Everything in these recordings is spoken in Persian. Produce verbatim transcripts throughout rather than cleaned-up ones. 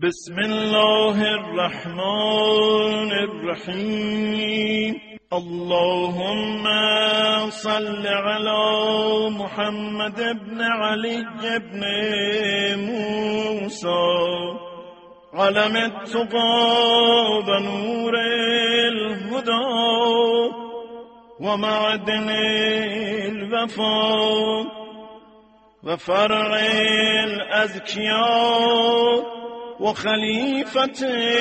بسم الله الرحمن الرحیم. اللهم صل على محمد ابن علي ابن موسى علم التقى و نور الهدى و معدن الوفا و فرع الأذكياء و خلیفة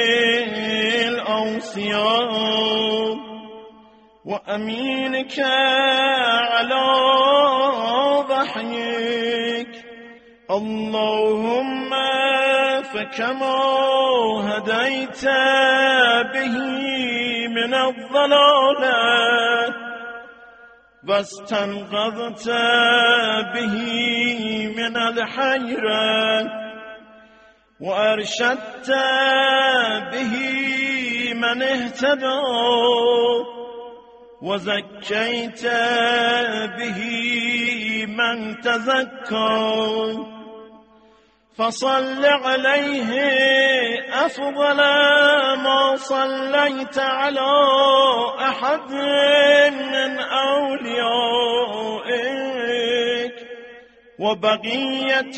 الأوصياء و امینك على وحيك. اللهم فكما هديت به من الضلالة واستنقذت به من الحيرة وأرشدت به من اهتدى وزكيت به من تزكى، فصل عليه أفضل ما صليت على أحد من أوليائك وبقية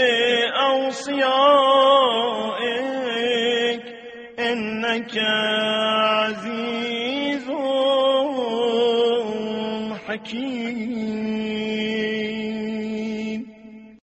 أوصيائك إنك عزيز حكيم.